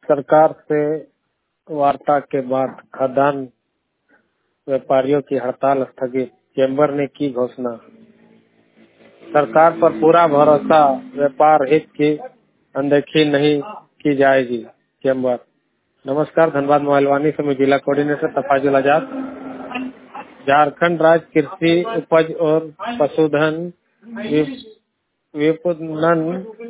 सरकार से वार्ता के बाद खाद्यान्न व्यापारियों की हड़ताल स्थगित, चेंबर ने की घोषणा। सरकार पर पूरा भरोसा, व्यापार हित की अनदेखी नहीं की जाएगी, चेंबर। नमस्कार, धनबाद मोबाइलवानी से मैं जिला कोऑर्डिनेटर तफाजुल आजाद। झारखंड राज्य कृषि उपज और पशुधन विपणन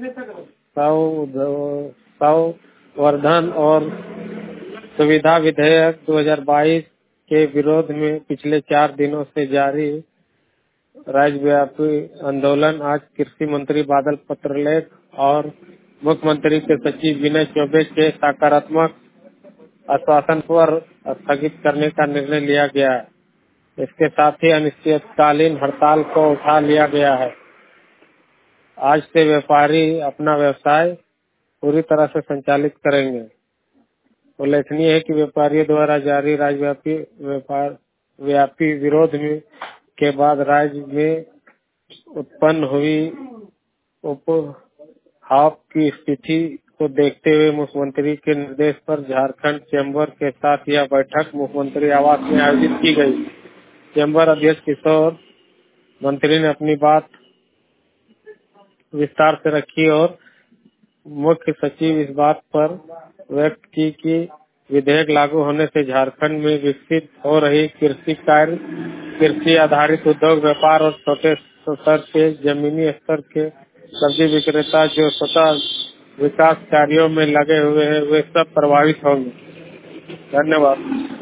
संवर्धन और सुविधा विधेयक 2022 के विरोध में पिछले 4 दिनों से जारी राज्यव्यापी आंदोलन आज कृषि मंत्री बादल पत्रलेख और मुख्यमंत्री के सचिव विनय चौबे के सकारात्मक आश्वासन पर स्थगित करने का निर्णय लिया गया है। इसके साथ ही अनिश्चितकालीन हड़ताल को उठा लिया गया है। आज से व्यापारी अपना व्यवसाय पूरी तरह से संचालित करेंगे। उल्लेखनीय है कि व्यापारियों द्वारा जारी राज्यव्यापी विरोध में के बाद राज्य में उत्पन्न हुई उपहाव की स्थिति को देखते हुए मुख्यमंत्री के निर्देश पर झारखंड चैम्बर के साथ यह बैठक मुख्यमंत्री आवास में आयोजित की गई। चैम्बर अध्यक्ष किशोर मंत्री ने अपनी बात विस्तार से रखी और मुख्य सचिव इस बात पर व्यक्त की कि विधेयक लागू होने से झारखंड में विकसित हो रही कृषि आधारित उद्योग व्यापार और छोटे स्तर के जमीनी स्तर के सब्जी विक्रेता जो स्वतः विकास कार्यों में लगे हुए हैं वे सब प्रभावित होंगे। धन्यवाद।